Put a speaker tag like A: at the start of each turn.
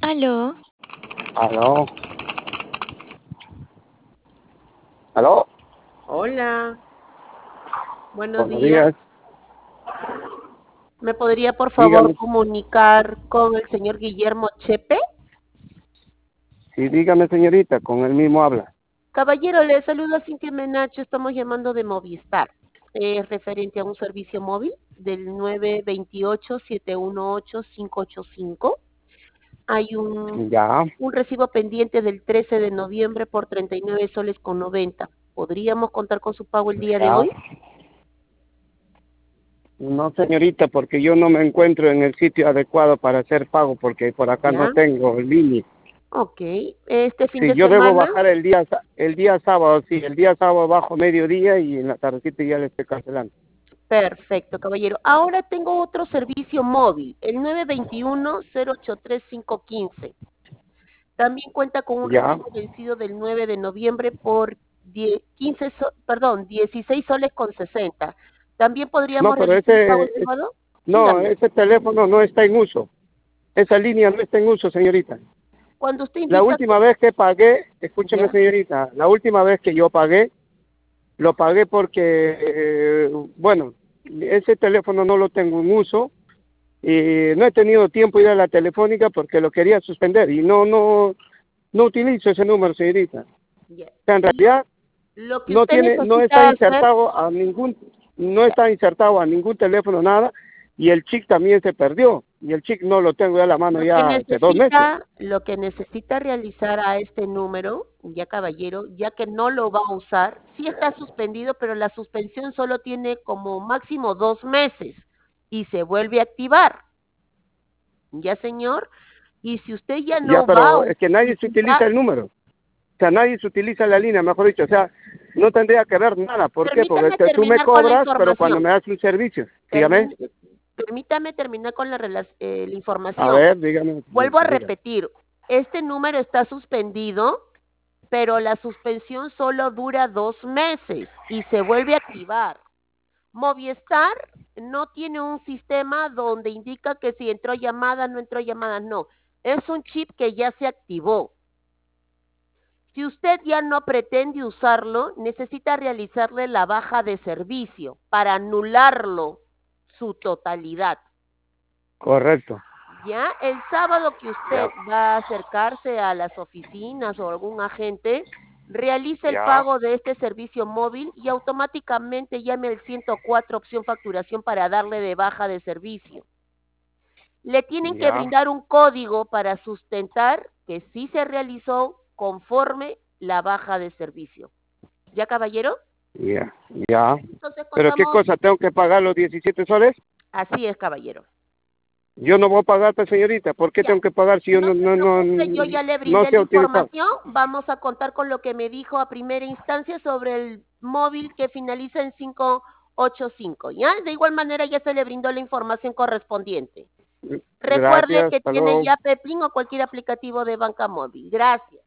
A: Aló,
B: Aló, aló,
C: Hola, buenos
B: buenos
C: días.
B: días.
C: ¿Me podría por favor
B: Dígame,
C: comunicar con el señor Guillermo Chepe?
B: sí, dígame señorita, con el mismo habla.
C: Caballero, le saluda Cintia Menacho, estamos llamando de Movistar. Es referente a un servicio móvil del 928-718-585. Hay
B: Ya,
C: un recibo pendiente del 13 de noviembre por 39 soles con 90. ¿Podríamos contar con su pago el día de
B: ya.
C: hoy?
B: No señorita, porque yo no me encuentro en el sitio adecuado para hacer pago, porque por acá no
C: ¿Ya?
B: tengo línea.
C: Ok. Este fin
B: Sí,
C: de
B: yo debo
C: semana.
B: bajar el día sábado, sí, el día sábado bajo mediodía y en la tardecita ya le estoy cancelando.
C: Perfecto, caballero. Ahora tengo otro servicio móvil, el 921-083-515. También cuenta con un
B: Ya.
C: recibo vencido del 9 de noviembre por 16 soles con 60. ¿También
B: No,
C: podríamos
B: pero
C: realizar el pago el sábado?
B: no,
C: Dígame,
B: ese teléfono no está en uso. Esa línea no está en uso, señorita.
C: cuando usted
B: La
C: indica que...
B: última vez que pagué, escúcheme
C: ¿Ya?
B: señorita, la última vez que yo pagué, lo pagué porque, bueno, ese teléfono no lo tengo en uso y no he tenido tiempo de ir a la telefónica porque lo quería suspender y no utilizo ese número, señorita. O
C: Ya.
B: sea, en realidad
C: Lo que usted
B: no está
C: necesita hacer...
B: insertado no está insertado a ningún teléfono, nada, y el chip también se perdió y el chip no lo tengo ya a la mano ya hace 2 meses.
C: Lo que necesita realizar a este número, ya caballero, ya que no lo va a usar, sí está suspendido, pero la suspensión solo tiene como máximo 2 meses y se vuelve a activar, ya señor. Y si usted ya
B: Ya,
C: no va a
B: pero es que nadie se utiliza
C: utilizar,
B: el número. O sea, nadie se utiliza la línea, mejor dicho. O sea, no tendría que ver nada. ¿Por qué? Porque
C: permítame
B: tú me
C: terminar con la
B: cobras, pero cuando
C: información.
B: me das un servicio, dígame.
C: Termine- Permítame terminar con la
B: A
C: información.
B: ver, dígame,
C: Vuelvo a
B: diga.
C: repetir, este número está suspendido, pero la suspensión solo dura 2 meses y se vuelve a activar. Movistar no tiene un sistema donde indica que si entró llamada, no entró llamada, no. Es un chip que ya se activó. Si usted ya no pretende usarlo, necesita realizarle la baja de servicio para anularlo su totalidad.
B: Correcto.
C: Ya el sábado que
B: Ya,
C: usted va a acercarse a las oficinas o algún agente, realice el
B: ya,
C: pago de este servicio móvil y automáticamente llame al 104 opción facturación para darle de baja de servicio. Le tienen que
B: ya,
C: brindar un código para sustentar que sí se realizó conforme la baja de servicio. ¿Ya, caballero?
B: ya, ya.
C: Entonces
B: ¿Pero qué
C: contamos,
B: cosa? ¿Tengo que pagar los 17 soles?
C: así es, caballero.
B: Yo no voy a pagar, pues, señorita. ¿Por qué
C: Ya,
B: tengo que pagar si yo
C: no se preocupe, yo ya le
B: no
C: brindé
B: sé
C: la
B: utilizar?
C: información. Vamos a contar con lo que me dijo a primera instancia sobre el móvil que finaliza en 585, ¿ya? De igual manera ya se le brindó la información correspondiente. Recuerde
B: Gracias,
C: que
B: hasta
C: tiene
B: luego.
C: ya Peplin o cualquier aplicativo de banca móvil. Gracias.